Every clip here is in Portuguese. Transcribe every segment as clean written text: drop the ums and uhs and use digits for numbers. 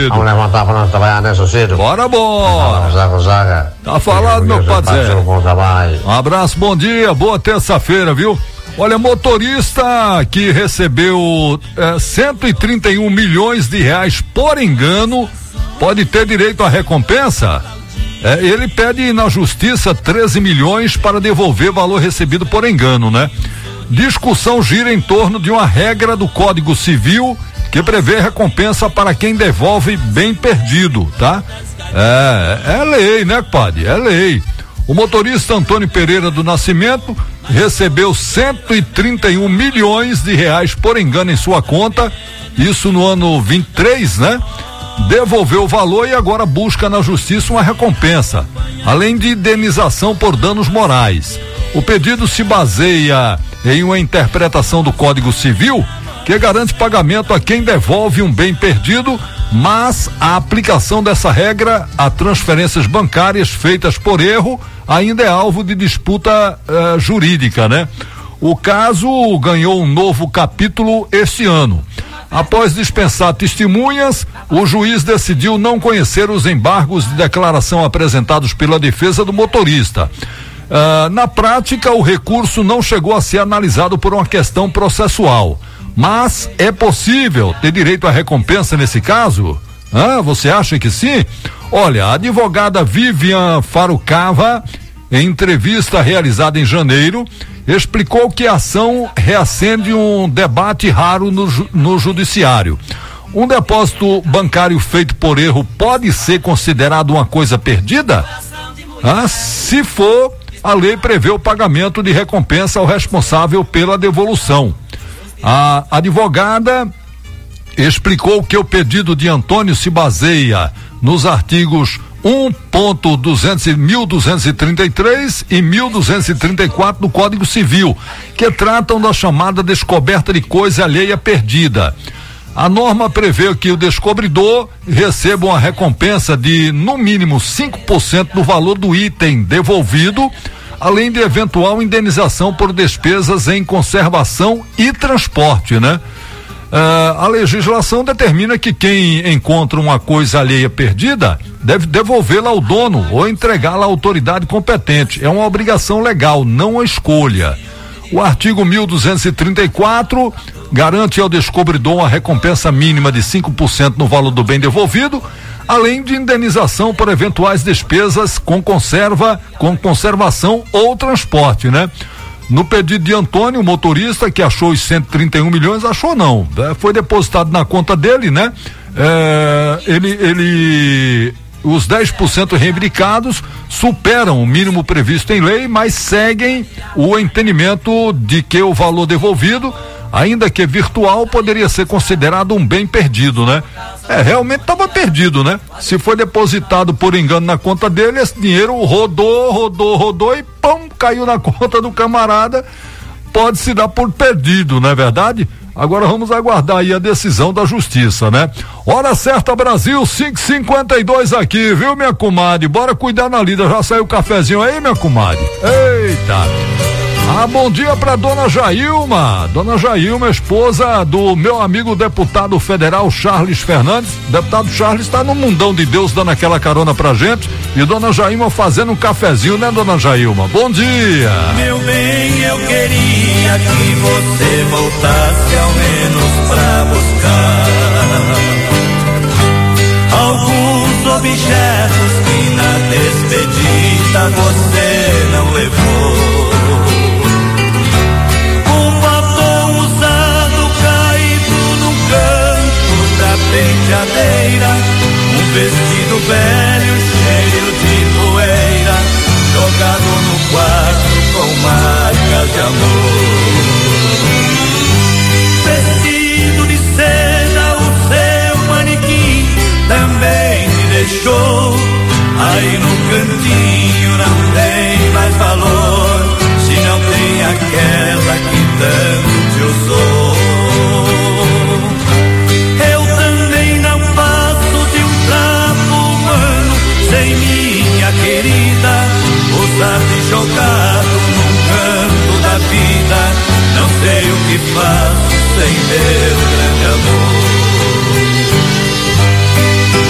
Vamos levantar pra nós trabalhar, né, Socido? Bora. Tá falado, meu padre. Um abraço, bom dia, boa terça-feira, viu? Olha, motorista que recebeu 131 milhões de reais por engano pode ter direito à recompensa? Ele pede na justiça 13 milhões para devolver valor recebido por engano, né? Discussão gira em torno de uma regra do Código Civil que prevê recompensa para quem devolve bem perdido, tá? É lei, né, padre? É lei. O motorista Antônio Pereira do Nascimento recebeu 131 milhões de reais por engano em sua conta, isso no ano 23, né? Devolveu o valor e agora busca na justiça uma recompensa, além de indenização por danos morais. O pedido se baseia em uma interpretação do Código Civil que garante pagamento a quem devolve um bem perdido, mas a aplicação dessa regra a transferências bancárias feitas por erro ainda é alvo de disputa jurídica, né? O caso ganhou um novo capítulo este ano. Após dispensar testemunhas, o juiz decidiu não conhecer os embargos de declaração apresentados pela defesa do motorista. Na prática, o recurso não chegou a ser analisado por uma questão processual. Mas é possível ter direito à recompensa nesse caso? Você acha que sim? Olha, a advogada Vivian Farucava, em entrevista realizada em janeiro, explicou que a ação reacende um debate raro no judiciário. Um depósito bancário feito por erro pode ser considerado uma coisa perdida? Se for, a lei prevê o pagamento de recompensa ao responsável pela devolução. A advogada explicou que o pedido de Antônio se baseia nos artigos 1.1233 e 1.234 do Código Civil, que tratam da chamada descoberta de coisa alheia perdida. A norma prevê que o descobridor receba uma recompensa de, no mínimo, 5% do valor do item devolvido, além de eventual indenização por despesas em conservação e transporte, né? A legislação determina que quem encontra uma coisa alheia perdida deve devolvê-la ao dono ou entregá-la à autoridade competente. É uma obrigação legal, não uma escolha. O artigo 1234 garante ao descobridor uma recompensa mínima de 5% no valor do bem devolvido, além de indenização por eventuais despesas com conservação ou transporte, né? No pedido de Antônio, o motorista que achou os 131 milhões, achou não, foi depositado na conta dele, né? Os 10% reivindicados superam o mínimo previsto em lei, mas seguem o entendimento de que o valor devolvido, ainda que virtual, poderia ser considerado um bem perdido, né? Realmente estava perdido, né? Se foi depositado por engano na conta dele, esse dinheiro rodou e pum, caiu na conta do camarada, pode se dar por perdido, não é verdade? Agora vamos aguardar aí a decisão da justiça, né? Hora certa, Brasil, 5:52 aqui, viu, minha comadre? Bora cuidar na lida, já saiu o cafezinho aí, minha comadre? Eita! Bom dia pra dona Jailma, esposa do meu amigo deputado federal Charles Fernandes. O deputado Charles tá no mundão de Deus dando aquela carona pra gente, e dona Jailma fazendo um cafezinho, né, dona Jailma? Bom dia. Meu bem, eu queria que você voltasse ao menos pra buscar alguns objetos que na despedida você não levou. Penteadeira, um vestido velho cheio de poeira, jogado no quarto com marcas de amor. Vestido de seda, o seu manequim também me deixou. Aí no cantinho não tem mais valor, se não tem aquela que tanto te usou. Sem minha querida, usado e jogado num canto da vida, não sei o que faço sem meu grande amor.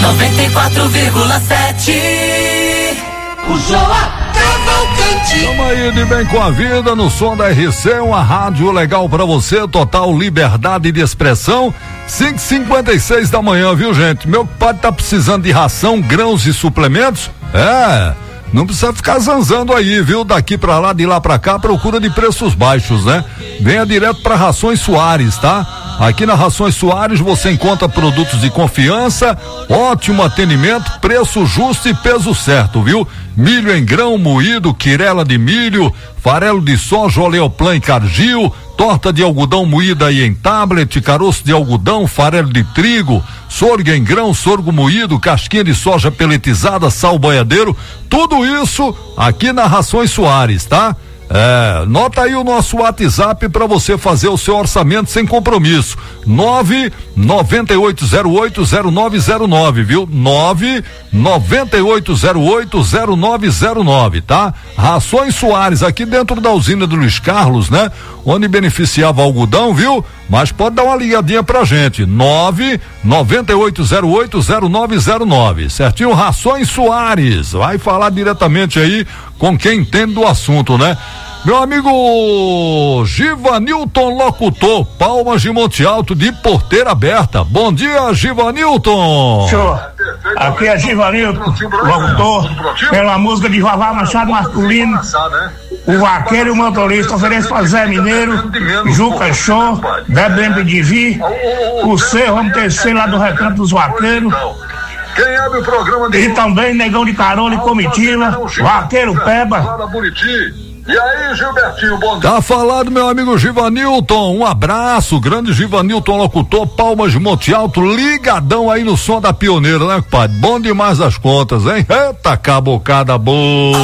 94,7. O Joa Cavalcante. Tamo aí de bem com a vida no som da RC, uma rádio legal pra você, total liberdade de expressão. 5h56 da manhã, viu, gente? Meu pai tá precisando de ração, grãos e suplementos? Não precisa ficar zanzando aí, viu? Daqui pra lá, de lá pra cá, procura de preços baixos, né? Venha direto pra Rações Soares, tá? Aqui na Rações Soares você encontra produtos de confiança, ótimo atendimento, preço justo e peso certo, viu? Milho em grão moído, quirela de milho, farelo de soja, oleoplan e cargil, torta de algodão moída e em tablet, caroço de algodão, farelo de trigo, sorgo em grão, sorgo moído, casquinha de soja peletizada, sal boiadeiro, tudo isso aqui na Rações Soares, tá? Nota aí o nosso WhatsApp para você fazer o seu orçamento sem compromisso. 998080909, viu? 998080909, tá? Rações Soares, aqui dentro da usina do Luiz Carlos, né? Onde beneficiava algodão, viu? Mas pode dar uma ligadinha pra gente. 998080909, certinho? Rações Soares, vai falar diretamente aí com quem entende do assunto, né? Meu amigo Givanilton Locutor, Palmas de Monte Alto, de Porteira Aberta. Bom dia, Givanilton. Show. Aqui é Givanilton Locutor, pela música de Vavá Machado Masculino. O vaqueiro e o motorista oferece para Zé Mineiro, Juca Show, Debembe de Vi, o Cerro, vamos terceiro lá do Recanto dos Vaqueiros. Quem abre o programa de e também Negão de Carona e Comitiva, Vaqueiro Peba. E aí, Gilbertinho, bom dia. Tá falado, meu amigo Givanilton, um abraço, grande Givanilton Locutor, Palmas de Monte Alto, ligadão aí no som da Pioneira, né, compadre? Bom demais das contas, hein? Eita, cabocada boa!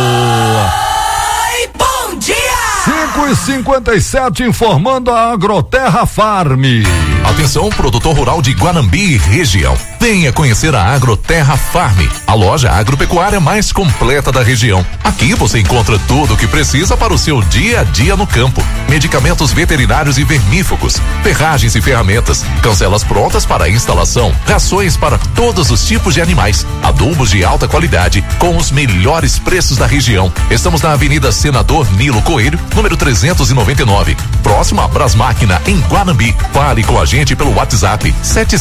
Ai, bom dia! 5h57, informando a Agroterra Farm. Atenção, produtor rural de Guanambi e região. Venha conhecer a Agroterra Farm, a loja agropecuária mais completa da região. Aqui você encontra tudo o que precisa para o seu dia a dia no campo. Medicamentos veterinários e vermífugos, ferragens e ferramentas, cancelas prontas para instalação, rações para todos os tipos de animais, adubos de alta qualidade com os melhores preços da região. Estamos na Avenida Senador Nilo Coelho, número 399, próximo a Brasmáquina, em Guanambi. Fale com a gente pelo WhatsApp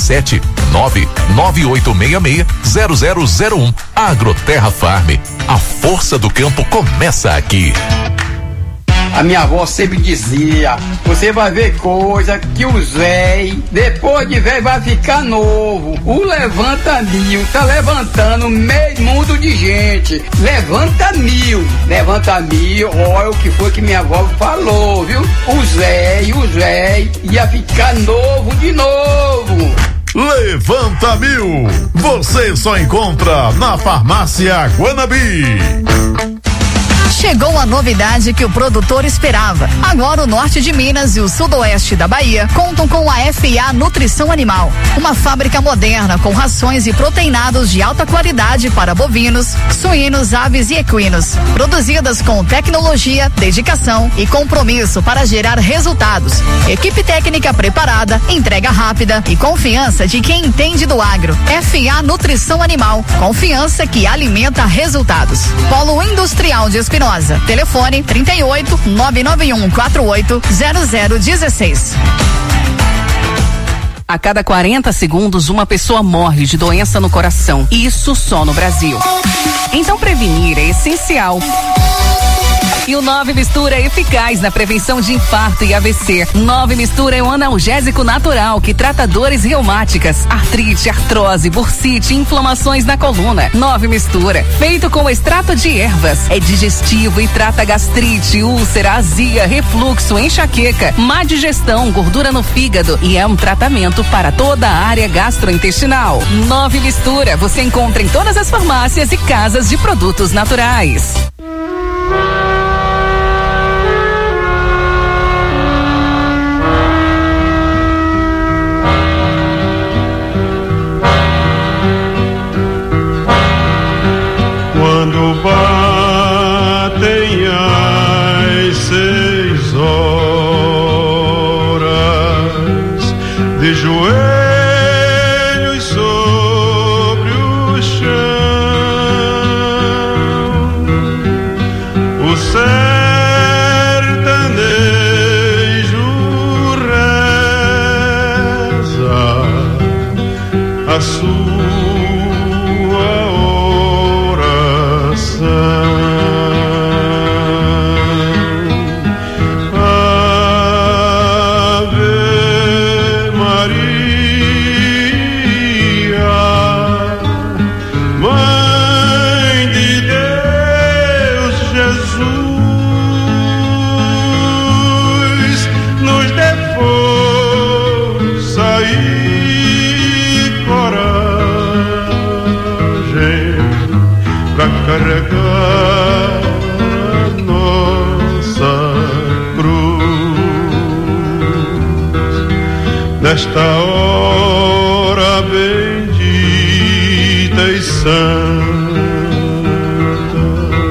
77998660001. Agroterra Farm, a força do campo começa aqui. A minha avó sempre dizia: você vai ver coisa que o véi, depois de véi, vai ficar novo. O Levanta Mil tá levantando meio mundo de gente. Levanta Mil, olha o que foi que minha avó falou, viu? O véi ia ficar novo de novo. Levanta Mil, você só encontra na Farmácia Guanambi. Chegou a novidade que o produtor esperava. Agora o norte de Minas e o sudoeste da Bahia contam com a FA Nutrição Animal, uma fábrica moderna com rações e proteinados de alta qualidade para bovinos, suínos, aves e equinos, produzidas com tecnologia, dedicação e compromisso para gerar resultados. Equipe técnica preparada, entrega rápida e confiança de quem entende do agro. FA Nutrição Animal, confiança que alimenta resultados. Polo Industrial de Espinosa. Telefone 38 991 48 0016. A cada 40 segundos, uma pessoa morre de doença no coração. Isso só no Brasil. Então prevenir é essencial. E o 9 Mistura é eficaz na prevenção de infarto e AVC. 9 Mistura é um analgésico natural que trata dores reumáticas, artrite, artrose, bursite, inflamações na coluna. 9 Mistura, feito com extrato de ervas, é digestivo e trata gastrite, úlcera, azia, refluxo, enxaqueca, má digestão, gordura no fígado e é um tratamento para toda a área gastrointestinal. 9 Mistura, você encontra em todas as farmácias e casas de produtos naturais. Quando batem as 6 horas, de joelhos sobre o sertanejo reza a sua oração. Carregar a nossa cruz nesta hora bendita e santa,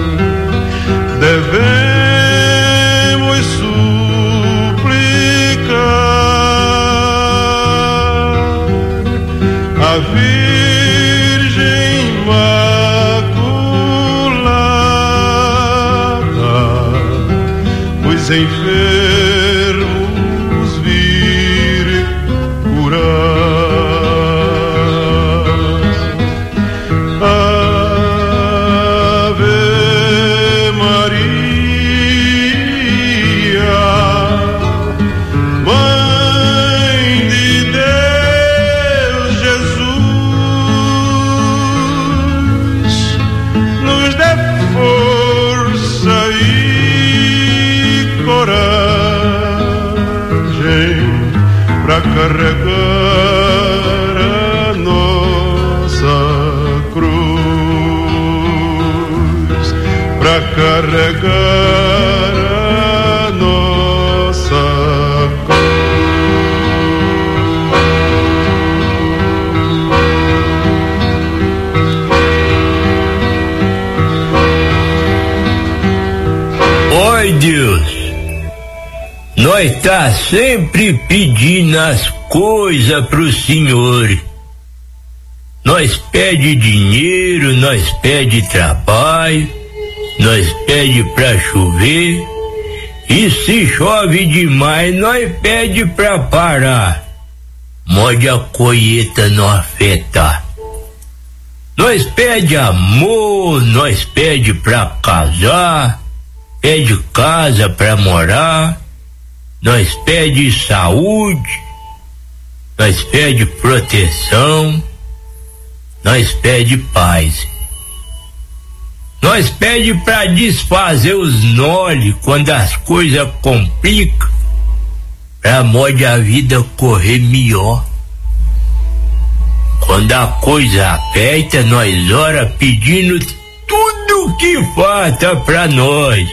devemos suplicar a Virgem enfermos vir curar. Ave Maria, Mãe de Deus Jesus, nos dê força e coragem pra carregar a nossa cruz, pra carregar a nossa cruz. Oi, Deus, nós tá sempre pedindo as coisas pro Senhor. Nós pede dinheiro, nós pede trabalho, nós pede pra chover, e se chove demais, nós pede pra parar, mode a colheita não afetar. Nós pede amor, nós pede pra casar, pede casa pra morar, nós pede saúde, nós pede proteção, nós pede paz. Nós pede pra desfazer os nole quando as coisas complicam, pra modo a vida correr melhor. Quando a coisa aperta, nós ora pedindo tudo que falta pra nós.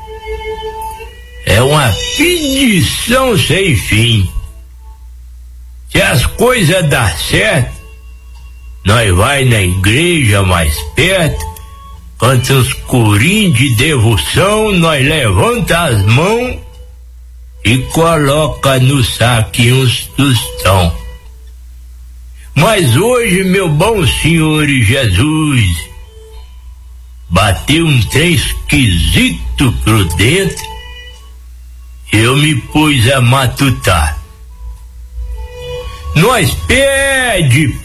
É uma pedição sem fim. Se as coisas dão certo, nós vai na igreja mais perto, canta uns corinhos de devoção, nós levanta as mãos e coloca no saquinho uns tostão. Mas hoje, meu bom Senhor Jesus, bateu um trem esquisito pro dentro, eu me pus a matutar. Nós pede,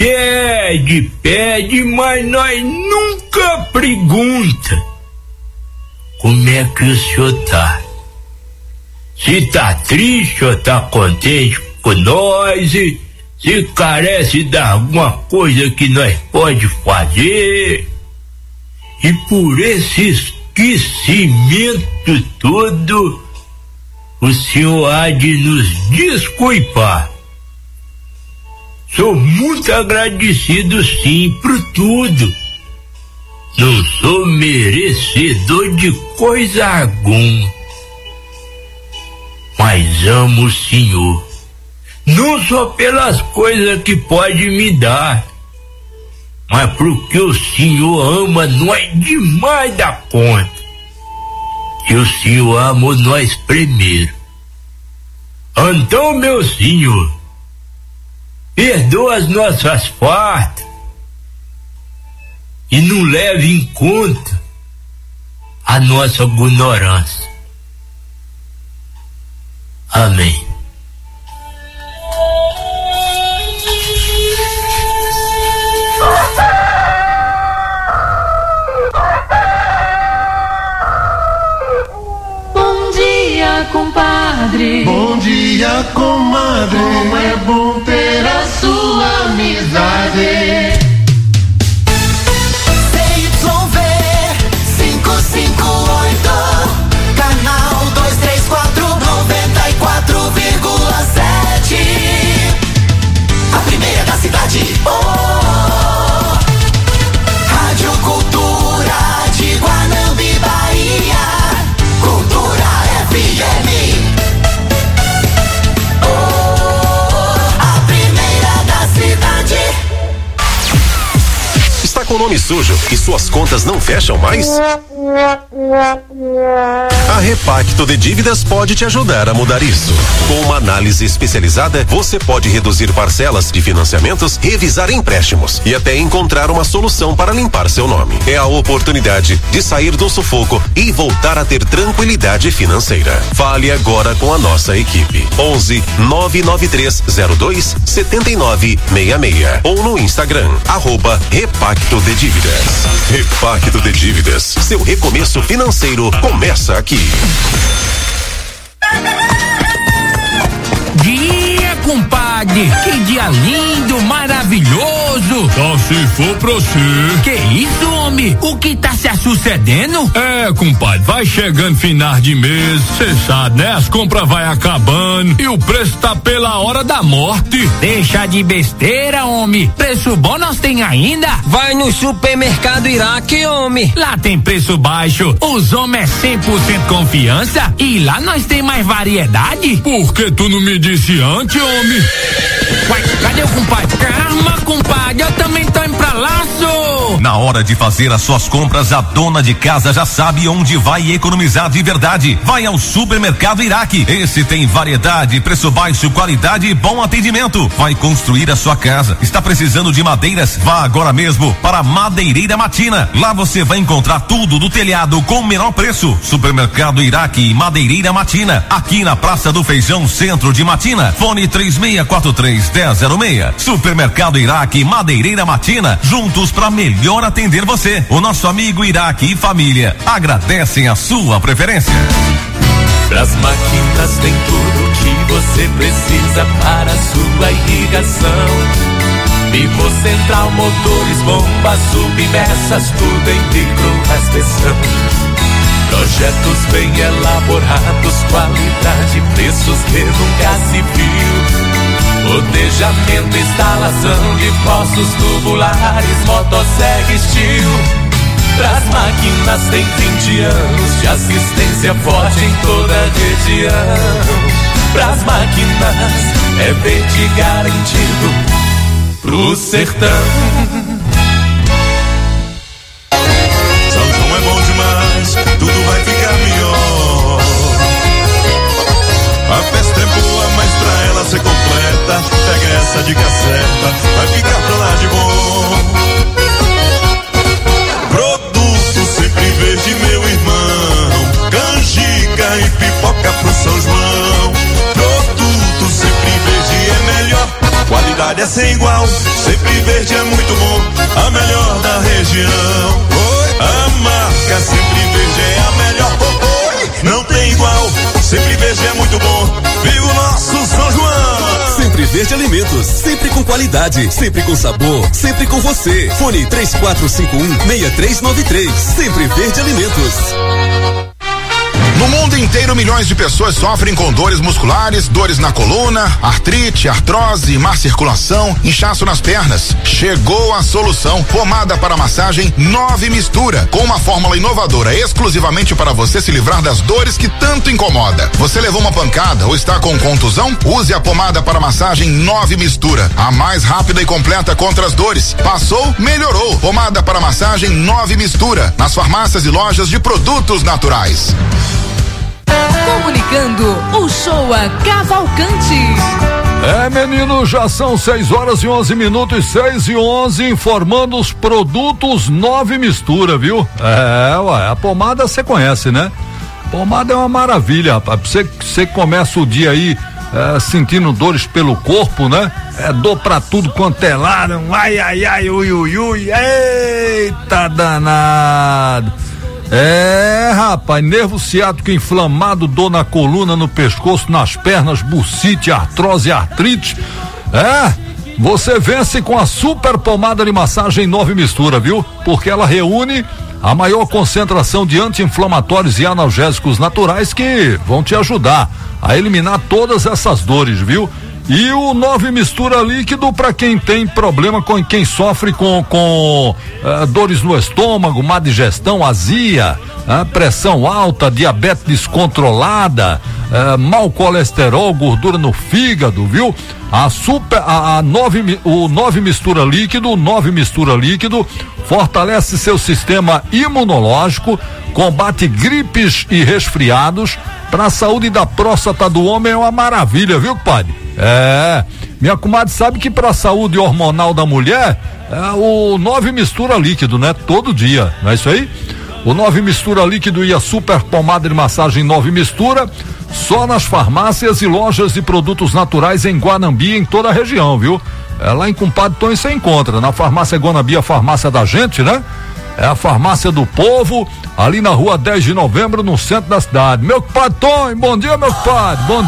mas nós nunca pergunta como é que o senhor tá. Se tá triste ou tá contente com nós, se carece de alguma coisa que nós pode fazer. E por esse esquecimento todo, o senhor há de nos desculpar. Sou muito agradecido sim por tudo. Não sou merecedor de coisa alguma, mas amo o Senhor. Não só pelas coisas que pode me dar, mas porque o Senhor ama nós demais da conta. Que o Senhor amou nós primeiro. Então, meu Senhor, perdoa as nossas faltas e não leve em conta a nossa ignorância. Amém. Bom dia, compadre. Bom dia, comadre. Como é bom ter a sua amizade. CYV 558, canal 234, 94,7. A primeira da cidade. Oh, Rádio Cultura de Guanambi, Bahia. Cultura FM. A primeira da cidade. Está com o nome sujo e suas contas não fecham mais? A Repacto de Dívidas pode te ajudar a mudar isso. Com uma análise especializada, você pode reduzir parcelas de financiamentos, revisar empréstimos e até encontrar uma solução para limpar seu nome. É a oportunidade de sair do sufoco e voltar a ter tranquilidade financeira. Fale agora com a nossa equipe. 11 99302 7966 ou no Instagram @Repacto de Dívidas. Repacto de Dívidas. Seu recomeço financeiro começa aqui. Dia, compadre, que dia lindo, maravilhoso. Só se for pra você. Que isso, homem? O que tá se sucedendo? É, compadre, vai chegando final de mês, cê sabe, né? As compras vai acabando e o preço tá pela hora da morte. Deixa de besteira, homem. Preço bom nós tem ainda? Vai no supermercado Iraque, homem. Lá tem preço baixo, os homens é 100% confiança e lá nós tem mais variedade. Por que tu não me disse antes, homem? Uai, cadê o compadre? Calma, compadre, eu também tô indo pra lá, sô. Na hora de fazer as suas compras, a dona de casa já sabe onde vai economizar de verdade. Vai ao supermercado Iraque. Esse tem variedade, preço baixo, qualidade e bom atendimento. Vai construir a sua casa. Está precisando de madeiras? Vá agora mesmo para a Madeireira Matina. Lá você vai encontrar tudo do telhado com o menor preço. Supermercado Iraque e Madeireira Matina. Aqui na Praça do Feijão, centro de Matina. Fone 3643-1006. Supermercado Iraque e Madeireira Matina. Juntos para melhor atender você. O nosso amigo Iraque e família agradecem a sua preferência. Pras máquinas tem tudo que você precisa para a sua irrigação. Pico central, motores, bombas, submersas, tudo em micro-aspersão. Projetos bem elaborados, qualidade, preços que nunca se viu. Planejamento, instalação de poços tubulares, motosserra Steel. Pras máquinas tem 20 anos de assistência forte em toda a região. Pras máquinas é verde garantido pro sertão. São João é bom demais, tudo vai ficar melhor. A festa é boa, mas pra ela ser completa, pega essa dica certa, vai ficar pra lá de bom. Produto sempre verde, meu irmão, canjica e pipoca pro São João. Produto sempre verde é melhor, qualidade é sem igual, sempre verde é muito bom, a melhor da região. A marca Sempre Verde é a melhor, não tem igual, Sempre Verde é muito bom, viva o nosso São João. Sempre Verde Alimentos, sempre com qualidade, sempre com sabor, sempre com você. Fone 3451-6393, Sempre Verde Alimentos. No mundo inteiro, milhões de pessoas sofrem com dores musculares, dores na coluna, artrite, artrose, má circulação, inchaço nas pernas. Chegou a solução. Pomada para massagem 9 Mistura, com uma fórmula inovadora exclusivamente para você se livrar das dores que tanto incomoda. Você levou uma pancada ou está com contusão? Use a pomada para massagem 9 Mistura, a mais rápida e completa contra as dores. Passou, melhorou. Pomada para massagem 9 Mistura, nas farmácias e lojas de produtos naturais. Comunicando o Showa Cavalcante. Menino, já são 6h11, 6h11, informando os produtos 9 Mistura, viu? A pomada você conhece, né? Pomada é uma maravilha, rapaz. Você começa o dia aí sentindo dores pelo corpo, né? Dor pra tudo quanto é lado, ai, ui, eita danado. Rapaz, nervo ciático inflamado, dor na coluna, no pescoço, nas pernas, bursite, artrose, artrite. Você vence com a super pomada de massagem 9 Mistura, viu? Porque ela reúne a maior concentração de anti-inflamatórios e analgésicos naturais que vão te ajudar a eliminar todas essas dores, viu? E o 9 Mistura líquido para quem tem problema, com quem sofre com dores no estômago, má digestão, azia, pressão alta, diabetes descontrolada, mau colesterol, gordura no fígado, viu? O 9 Mistura líquido fortalece seu sistema imunológico, combate gripes e resfriados. Para a saúde da próstata do homem é uma maravilha, viu, compadre? Minha comadre sabe que para a saúde hormonal da mulher, o 9 Mistura líquido, né? Todo dia, não é isso aí? O 9 Mistura líquido e a super pomada de massagem 9 Mistura, só nas farmácias e lojas de produtos naturais em Guanambi, em toda a região, viu? Lá em Compadre Tonho você encontra, na farmácia Guanambi, a farmácia da gente, né? É a farmácia do povo, ali na rua 10 de novembro, no centro da cidade. Meu compadre Tonho, bom dia, meu compadre, bom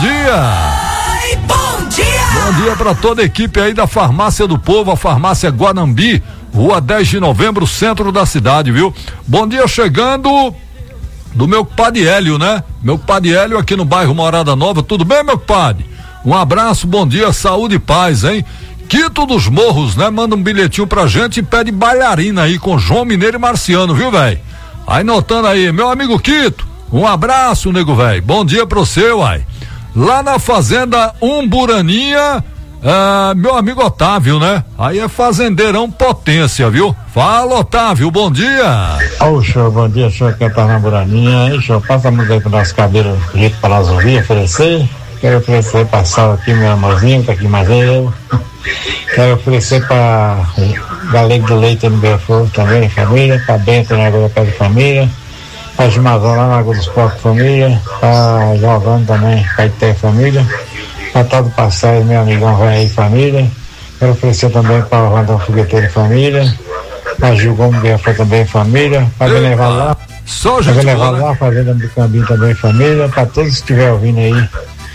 dia! Bom dia! Bom dia pra toda a equipe aí da farmácia do povo, a farmácia Guanambi, rua 10 de novembro, centro da cidade, viu? Bom dia chegando do meu compadre Hélio, né? Meu compadre Hélio aqui no bairro Morada Nova, tudo bem, meu compadre? Um abraço, bom dia, saúde e paz, hein? Quito dos Morros, né? Manda um bilhetinho pra gente e pede bailarina aí com João Mineiro e Marciano, viu, velho? Aí notando aí, meu amigo Quito, um abraço, nego velho, bom dia pra você, uai. Lá na fazenda Umburaninha, meu amigo Otávio, né? Aí é fazendeirão potência, viu? Fala, Otávio, bom dia. Show, bom dia, show, que tá na Buraninha, hein, show, passa a música aí pro nosso cabelo, jeito pra nós ouvir, oferecer. Quero oferecer pra Sal aqui, meu amorzinho, tá aqui mais eu. Quero oferecer pra Galego do Leite no Belfort também, família, pra Bento na Água da Pé de Família, pra Gimazão lá na Água dos Porcos Família, pra Giovanni também, Caeté Família, pra Todo Passaio, meu amigão vai aí família. Quero oferecer também pra Randão Fogueteiro Família, pra Gil Gomes Belfort também família, pra levar lá, lá, Fazenda do Cambinho também família, pra todos que estiver ouvindo aí.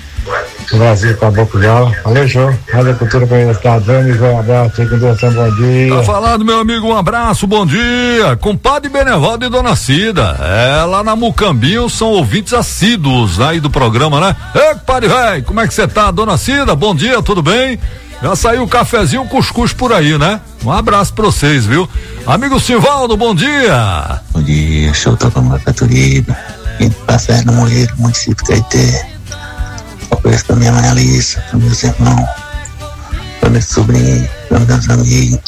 Brasil, Caboclo Jala. Valeu, show. Rádio Cultura para a cidade. Vamos, um abraço. Bom dia. Tá falando, meu amigo, um abraço, bom dia. Compadre Benevaldo e Dona Cida. Lá na Mucambinho são ouvintes assíduos aí do programa, né? Compadre, velho, como é que você tá, Dona Cida? Bom dia, tudo bem? Já saiu o cafezinho, o cuscuz por aí, né? Um abraço pra vocês, viu? Amigo Silvaldo, bom dia. Bom dia, show, tô com uma Caturiba. Indo pra Serra do Moeiro, município de Caeté. Ofereço pra minha mãe Alice, pra meus irmãos, pra meus sobrinhos, pra meus amigos,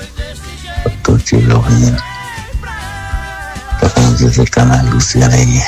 pra todo time ouvindo. Pra fazer canal Luciana aí.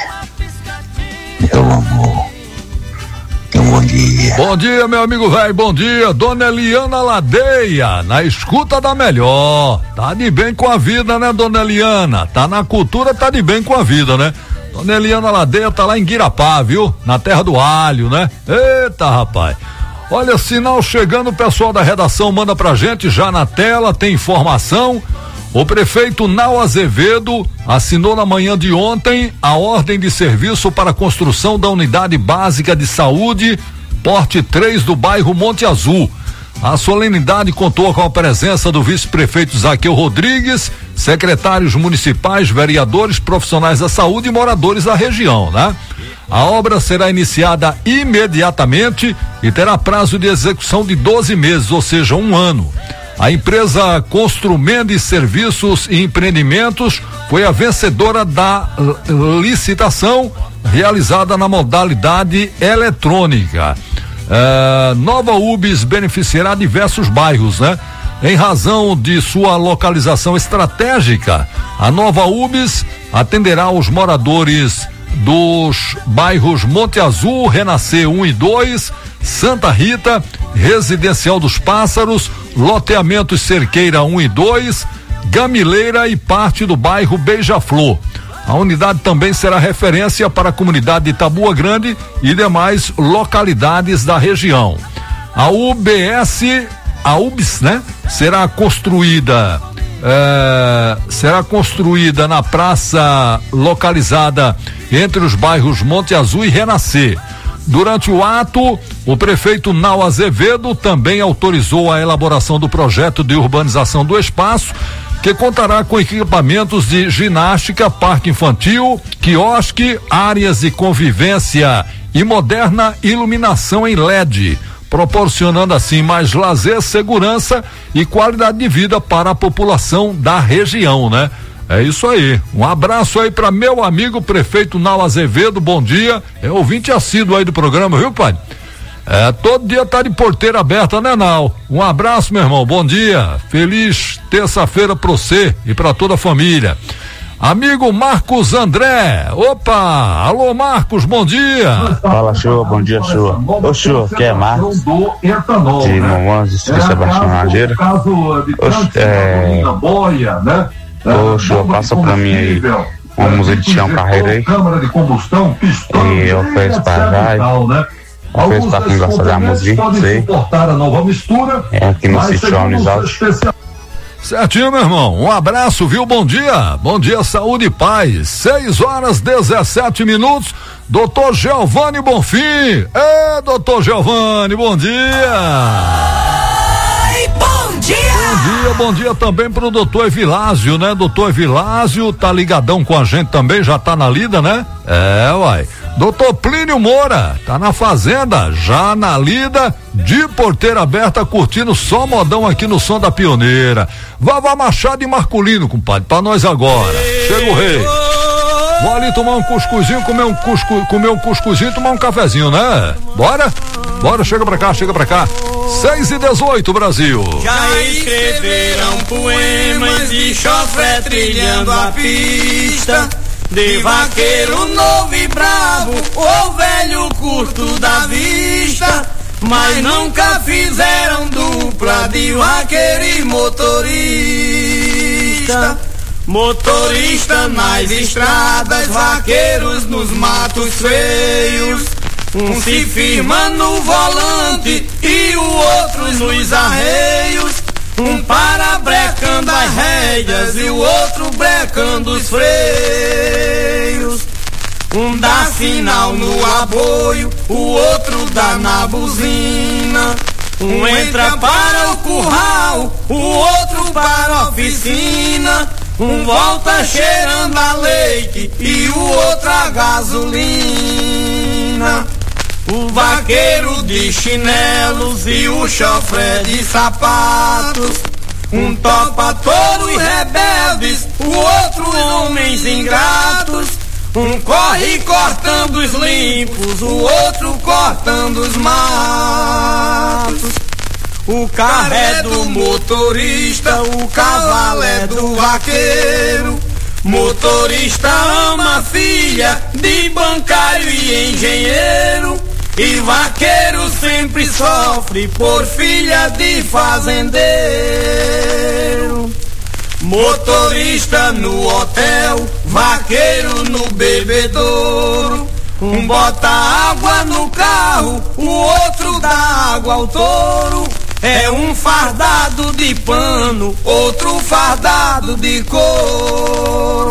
Meu amor. Um bom dia. Bom dia, meu amigo velho, bom dia. Dona Eliana Ladeia, na escuta da melhor. Tá de bem com a vida, né, Dona Eliana? Tá na cultura, tá de bem com a vida, né? Dona Eliana Ladeia tá lá em Guirapá, viu? Na terra do alho, né? Eita, rapaz. Olha, sinal chegando, o pessoal da redação manda pra gente já na tela, tem informação. O prefeito Nau Azevedo assinou na manhã de ontem a ordem de serviço para a construção da unidade básica de saúde, porte 3 do bairro Monte Azul. A solenidade contou com a presença do vice-prefeito Zaqueu Rodrigues, secretários municipais, vereadores, profissionais da saúde e moradores da região, né? A obra será iniciada imediatamente e terá prazo de execução de 12 meses, ou seja, 1 ano. A empresa Construmendes Serviços e Empreendimentos foi a vencedora da licitação realizada na modalidade eletrônica. Nova UBS beneficiará diversos bairros, né? Em razão de sua localização estratégica, a Nova UBS atenderá os moradores dos bairros Monte Azul, Renascer 1 e 2, Santa Rita Residencial dos Pássaros, loteamentos Cerqueira 1 e 2, Gamileira e parte do bairro Beija-Flor. A unidade também será referência para a comunidade de Taboa Grande e demais localidades da região. A UBS, né? Será construída na praça localizada entre os bairros Monte Azul e Renascer. Durante o ato, o prefeito Nau Azevedo também autorizou a elaboração do projeto de urbanização do espaço, que contará com equipamentos de ginástica, parque infantil, quiosque, áreas de convivência e moderna iluminação em LED, proporcionando assim mais lazer, segurança e qualidade de vida para a população da região, né? É isso aí. Um abraço aí para meu amigo prefeito Nau Azevedo, bom dia. É ouvinte assíduo aí do programa, viu, pai? Todo dia tá de porteira aberta, né, Nau? Um abraço, meu irmão, bom dia. Feliz terça-feira pra você e pra toda a família. Amigo Marcos André, opa, alô Marcos, bom dia. Fala, Chua, bom dia, Chua. Ô, Chua, que é Marcos? De Mamães, de Sebastião Lajeira. Ô, Chua, passa pra mim aí uma música de Tião Carreira aí. E eu fiz pra já. Eu fiz pra quem gosta da música, sei. É aqui no sítio Alnisaldo. Certinho, meu irmão. Um abraço, viu? Bom dia. Bom dia, saúde e paz. 6:17. Doutor Giovanni Bonfim. Doutor Giovanni, bom dia. Bom dia. Bom dia também pro doutor Evilásio, né? Doutor Evilásio tá ligadão com a gente também, já tá na lida, né? Uai. Doutor Plínio Moura, tá na fazenda, já na lida, de porteira aberta, curtindo só modão aqui no som da pioneira. Vavá Machado e Marculino, compadre, pra nós agora. Chega o rei. Vou ali tomar um cuscuzinho, comer um cuscuzinho e tomar um cafezinho, né? Bora? Bora, chega pra cá. 6:18, Brasil. Já escreveram poemas de chofré trilhando a pista, de vaqueiro novo e bravo, ou velho curto da vista, mas nunca fizeram dupla de vaqueiro e motorista. Motorista nas estradas, vaqueiros nos matos feios. Um se firma no volante e o outro nos arreios. Um para brecando as rédeas e o outro brecando os freios. Um dá sinal no aboio, o outro dá na buzina. Um entra para o curral, o outro para a oficina. Um volta cheirando a leite e o outro a gasolina. O vaqueiro de chinelos e o chofré de sapatos. Um topa touro e rebeldes, o outro homens ingratos. Um corre cortando os limpos, o outro cortando os matos. O carro é do motorista, o cavalo é do vaqueiro. Motorista ama a filha de bancário e engenheiro. E vaqueiro sempre sofre por filha de fazendeiro. Motorista no hotel, vaqueiro no bebedouro. Um bota água no carro, o outro dá água ao touro. É um fardado de pano, outro fardado de couro.